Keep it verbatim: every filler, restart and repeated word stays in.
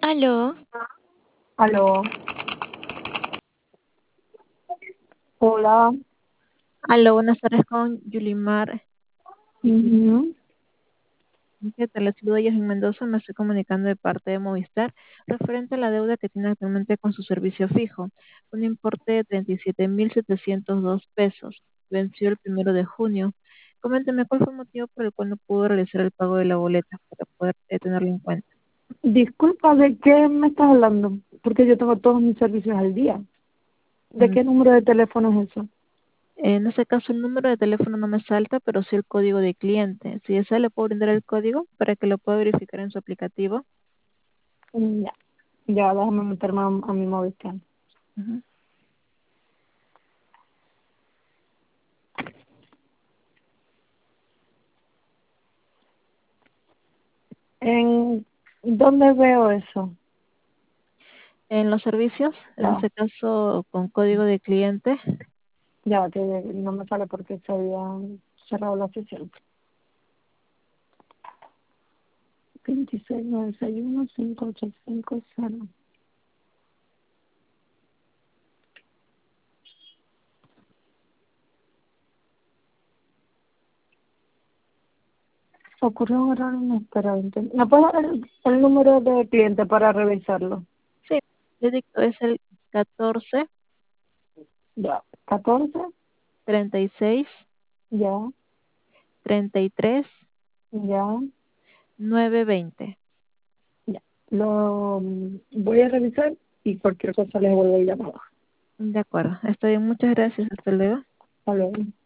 Aló, Aló, hola. aló, buenas tardes con Yulimar. Ujú. ¿Qué tal? Les saludo a Yasmin Mendoza, me estoy comunicando de parte de Movistar referente a la deuda que tiene actualmente con su servicio fijo, un importe de treinta y siete mil setecientos dos pesos, venció el primero de junio. Coménteme cuál fue el motivo por el cual no pudo realizar el pago de la boleta para poder eh, tenerlo en cuenta. Disculpa, ¿de qué me estás hablando? Porque yo tengo todos mis servicios al día. ¿De Mm, qué número de teléfono es eso? En ese caso el número de teléfono no me salta, pero sí el código de cliente. Si desea le puedo brindar el código para que lo pueda verificar en su aplicativo. Mm, Ya, ya, déjame meterme a, a mi Movistar. Ujú. ¿En dónde veo eso? En los servicios, en Ya, ese caso con código de cliente, ya, que no me sale porque se había cerrado la sesión. veintiséis noventa y uno cinco ocho cinco cero. Ocurrió un error inesperado. ¿Me puedes dar el, el número de cliente para revisarlo? sí, le dicto, es el catorce Ya, catorce. treinta y seis Ya, treinta y tres ya. nueve veinte. Ya, lo mm, voy a revisar y cualquier cosa les vuelvo a llamar. De acuerdo, está bien, muchas gracias, hasta luego. Hasta luego.